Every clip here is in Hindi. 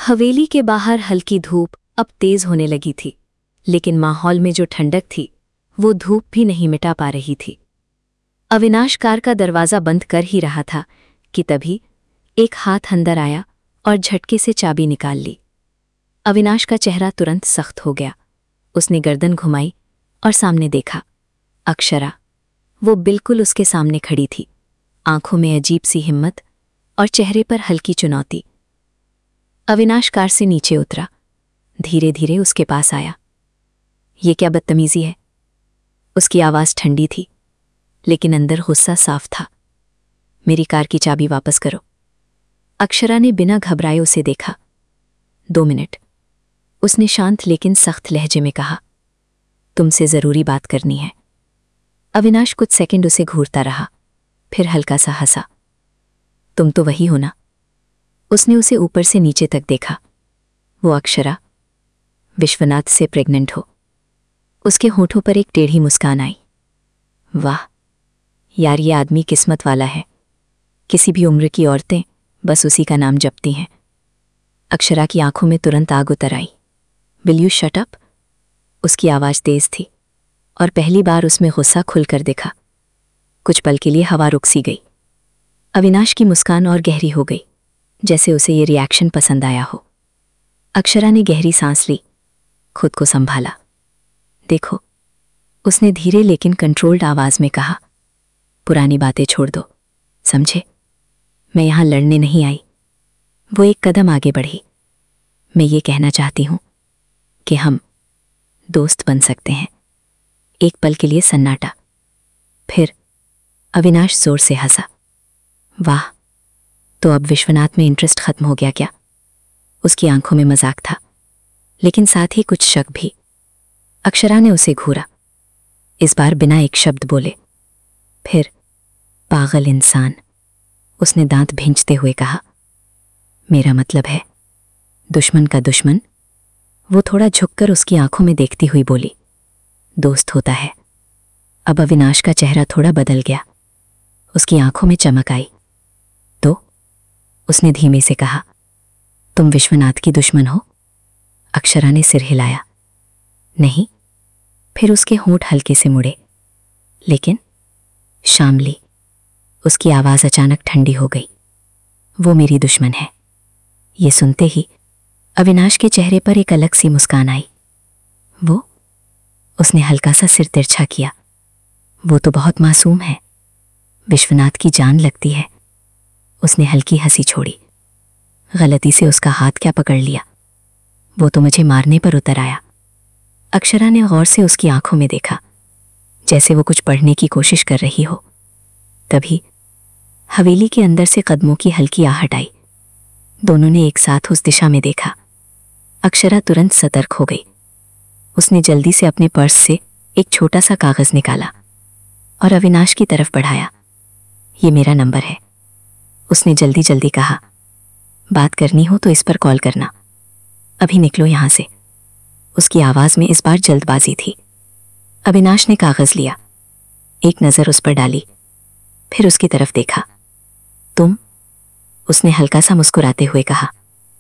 हवेली के बाहर हल्की धूप अब तेज होने लगी थी, लेकिन माहौल में जो ठंडक थी वो धूप भी नहीं मिटा पा रही थी। अविनाश कार का दरवाज़ा बंद कर ही रहा था कि तभी एक हाथ अंदर आया और झटके से चाबी निकाल ली। अविनाश का चेहरा तुरंत सख्त हो गया। उसने गर्दन घुमाई और सामने देखा। अक्षरा, वो बिल्कुल उसके सामने खड़ी थी, आंखों में अजीब सी हिम्मत और चेहरे पर हल्की चुनौती। अविनाश कार से नीचे उतरा, धीरे धीरे उसके पास आया। ये क्या बदतमीजी है? उसकी आवाज़ ठंडी थी, लेकिन अंदर गुस्सा साफ था। मेरी कार की चाबी वापस करो। अक्षरा ने बिना घबराए उसे देखा। 2 मिनट, उसने शांत लेकिन सख्त लहजे में कहा। तुमसे ज़रूरी बात करनी है। अविनाश कुछ सेकंड उसे घूरता रहा, फिर हल्का सा हंसा। तुम तो वही हो ना? उसने उसे ऊपर से नीचे तक देखा। वो अक्षरा, विश्वनाथ से प्रेग्नेंट हो। उसके होठों पर एक टेढ़ी मुस्कान आई। वाह यार, ये आदमी किस्मत वाला है। किसी भी उम्र की औरतें बस उसी का नाम जपती हैं। अक्षरा की आंखों में तुरंत आग उतर आई। Will you shut up? उसकी आवाज़ तेज थी और पहली बार उसमें गुस्सा खुलकर दिखा। कुछ पल के लिए हवा रुक सी गई। अविनाश की मुस्कान और गहरी हो गई, जैसे उसे ये रिएक्शन पसंद आया हो। अक्षरा ने गहरी सांस ली, खुद को संभाला। देखो, उसने धीरे लेकिन कंट्रोल्ड आवाज में कहा, पुरानी बातें छोड़ दो, समझे? मैं यहां लड़ने नहीं आई। वो एक कदम आगे बढ़ी। मैं ये कहना चाहती हूं कि हम दोस्त बन सकते हैं। एक पल के लिए सन्नाटा, फिर अविनाश जोर से हंसा। वाह, तो अब विश्वनाथ में इंटरेस्ट खत्म हो गया क्या? उसकी आंखों में मजाक था, लेकिन साथ ही कुछ शक भी। अक्षरा ने उसे घूरा, इस बार बिना एक शब्द बोले। फिर पागल इंसान, उसने दांत भींचते हुए कहा। मेरा मतलब है दुश्मन का दुश्मन। वो थोड़ा झुककर उसकी आंखों में देखती हुई बोली, दोस्त होता है। अब अविनाश का चेहरा थोड़ा बदल गया, उसकी आंखों में चमक आई। तो उसने धीमे से कहा, तुम विश्वनाथ की दुश्मन हो? अक्षरा ने सिर हिलाया। नहीं। फिर उसके होंठ हल्के से मुड़े। लेकिन शामली, उसकी आवाज अचानक ठंडी हो गई। वो मेरी दुश्मन है। ये सुनते ही अविनाश के चेहरे पर एक अलग सी मुस्कान आई। वो? उसने हल्का सा सिर तिरछा किया। वो तो बहुत मासूम है, विश्वनाथ की जान लगती है। उसने हल्की हंसी छोड़ी। गलती से उसका हाथ क्या पकड़ लिया? वो तो मुझे मारने पर उतर आया। अक्षरा ने गौर से उसकी आंखों में देखा, जैसे वो कुछ पढ़ने की कोशिश कर रही हो। तभी हवेली के अंदर से कदमों की हल्की आहट आई। दोनों ने एक साथ उस दिशा में देखा। अक्षरा तुरंत सतर्क हो गई। उसने जल्दी से अपने पर्स से एक छोटा सा कागज निकाला और अविनाश की तरफ बढ़ाया। ये मेरा नंबर है, उसने जल्दी जल्दी कहा। बात करनी हो तो इस पर कॉल करना। अभी निकलो यहां से। उसकी आवाज में इस बार जल्दबाजी थी। अविनाश ने कागज लिया, एक नजर उस पर डाली, फिर उसकी तरफ देखा। तुम? उसने हल्का सा मुस्कुराते हुए कहा।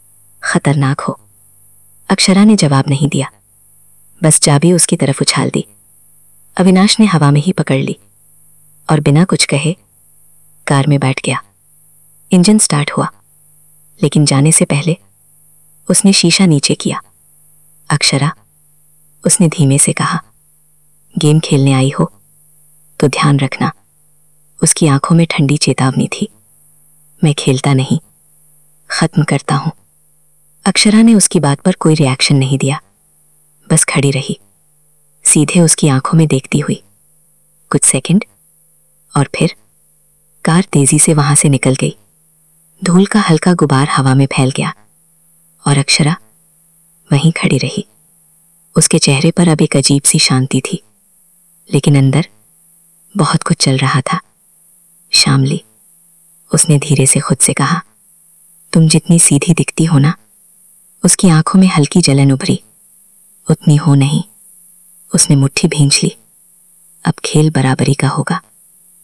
खतरनाक हो। अक्षरा ने जवाब नहीं दिया, बस चाबी उसकी तरफ उछाल दी। अविनाश ने हवा में ही पकड़ ली और बिना कुछ कहे कार में बैठ गया। इंजन स्टार्ट हुआ, लेकिन जाने से पहले उसने शीशा नीचे किया। अक्षरा, उसने धीमे से कहा, गेम खेलने आई हो तो ध्यान रखना। उसकी आंखों में ठंडी चेतावनी थी। मैं खेलता नहीं, खत्म करता हूं। अक्षरा ने उसकी बात पर कोई रिएक्शन नहीं दिया, बस खड़ी रही, सीधे उसकी आंखों में देखती हुई। कुछ सेकंड और फिर कार तेजी से वहां से निकल गई। धूल का हल्का गुबार हवा में फैल गया और अक्षरा वहीं खड़ी रही। उसके चेहरे पर अब एक अजीब सी शांति थी, लेकिन अंदर बहुत कुछ चल रहा था। शामली, उसने धीरे से खुद से कहा, तुम जितनी सीधी दिखती हो ना, उसकी आंखों में हल्की जलन उभरी, उतनी हो नहीं। उसने मुट्ठी भींच ली। अब खेल बराबरी का होगा।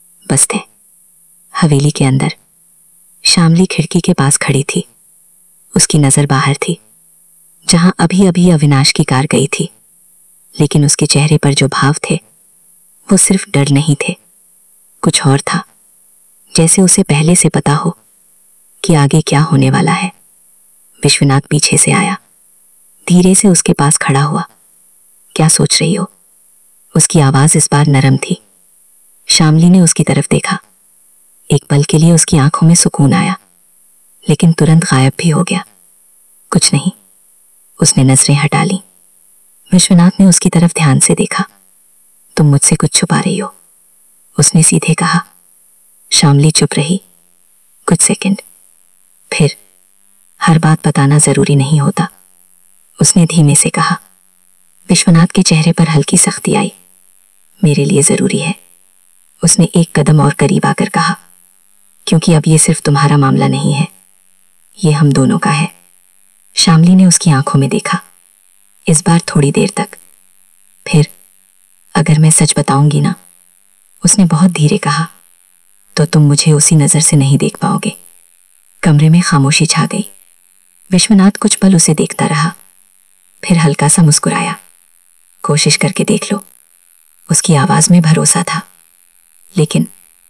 बसते हवेली के अंदर शामली खिड़की के पास खड़ी थी। उसकी नजर बाहर थी, जहां अभी अभी अविनाश की कार गई थी, लेकिन उसके चेहरे पर जो भाव थे वो सिर्फ डर नहीं थे, कुछ और था, जैसे उसे पहले से पता हो कि आगे क्या होने वाला है। विश्वनाथ पीछे से आया, धीरे से उसके पास खड़ा हुआ। क्या सोच रही हो? उसकी आवाज इस बार नरम थी। शामली ने उसकी तरफ देखा। एक पल के लिए उसकी आंखों में सुकून आया, लेकिन तुरंत गायब भी हो गया। कुछ नहीं, उसने नजरें हटा ली। विश्वनाथ ने उसकी तरफ ध्यान से देखा। तुम मुझसे कुछ छुपा रही हो, उसने सीधे कहा। शामली चुप रही कुछ सेकंड, फिर हर बात बताना जरूरी नहीं होता, उसने धीमे से कहा। विश्वनाथ के चेहरे पर हल्की सख्ती आई। मेरे लिए जरूरी है, उसने एक कदम और करीब आकर कहा, क्योंकि अब ये सिर्फ तुम्हारा मामला नहीं है, ये हम दोनों का है। शामली ने उसकी आंखों में देखा, इस बार थोड़ी देर तक। फिर अगर मैं सच बताऊंगी ना, उसने बहुत धीरे कहा, तो तुम मुझे उसी नजर से नहीं देख पाओगे। कमरे में खामोशी छा गई। विश्वनाथ कुछ पल उसे देखता रहा, फिर हल्का सा मुस्कुराया। कोशिश करके देख लो, उसकी आवाज में भरोसा था, लेकिन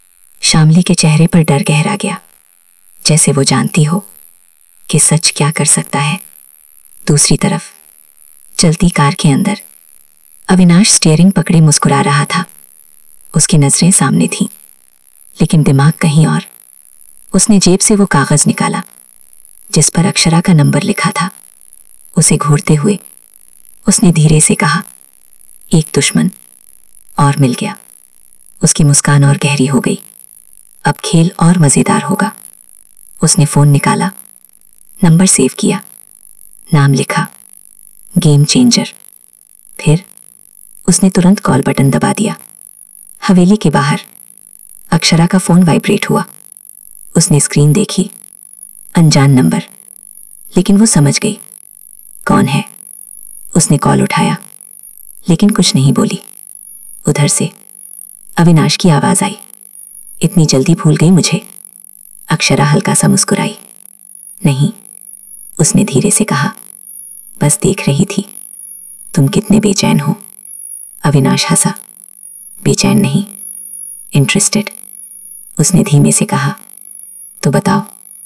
शामली के चेहरे पर डर गहरा गया, जैसे वो जानती हो कि सच क्या कर सकता है। दूसरी तरफ चलती कार के अंदर अविनाश स्टीयरिंग पकड़े मुस्कुरा रहा था। उसकी नजरें सामने थीं, लेकिन दिमाग कहीं और। उसने जेब से वो कागज निकाला जिस पर अक्षरा का नंबर लिखा था। उसे घूरते हुए उसने धीरे से कहा, एक दुश्मन और मिल गया। उसकी मुस्कान और गहरी हो गई। अब खेल और मजेदार होगा। उसने फोन निकाला, नंबर सेव किया, नाम लिखा, गेम चेंजर। फिर उसने तुरंत कॉल बटन दबा दिया। हवेली के बाहर अक्षरा का फोन वाइब्रेट हुआ। उसने स्क्रीन देखी, अनजान नंबर, लेकिन वो समझ गई कौन है। उसने कॉल उठाया, लेकिन कुछ नहीं बोली। उधर से अविनाश की आवाज आई, इतनी जल्दी भूल गई मुझे? अक्षरा हल्का सा मुस्कुराई। नहीं, उसने धीरे से कहा, बस देख रही थी तुम कितने बेचैन हो। अविनाश हंसा। बेचैन नहीं, इंटरेस्टेड, उसने धीमे से कहा। तो बताओ,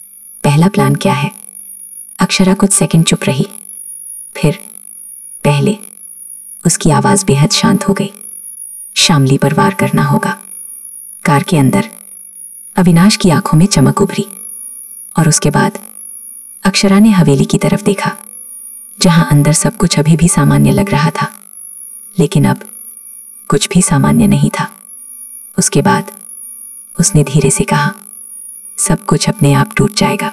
पहला प्लान क्या है? अक्षरा कुछ सेकंड चुप रही, फिर पहले उसकी आवाज बेहद शांत हो गई। शामली पर वार करना होगा। कार के अंदर अविनाश की आंखों में चमक उभरी, और उसके बाद अक्षरा ने हवेली की तरफ देखा, जहां अंदर सब कुछ अभी भी सामान्य लग रहा था, लेकिन अब कुछ भी सामान्य नहीं था। उसके बाद उसने धीरे से कहा, सब कुछ अपने आप टूट जाएगा।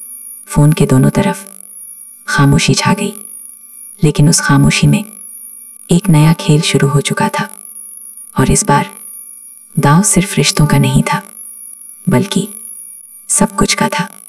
फोन के दोनों तरफ खामोशी छा गई, लेकिन उस खामोशी में एक नया खेल शुरू हो चुका था। और इस बार दांव सिर्फ रिश्तों का नहीं था, बल्कि सब कुछ का था।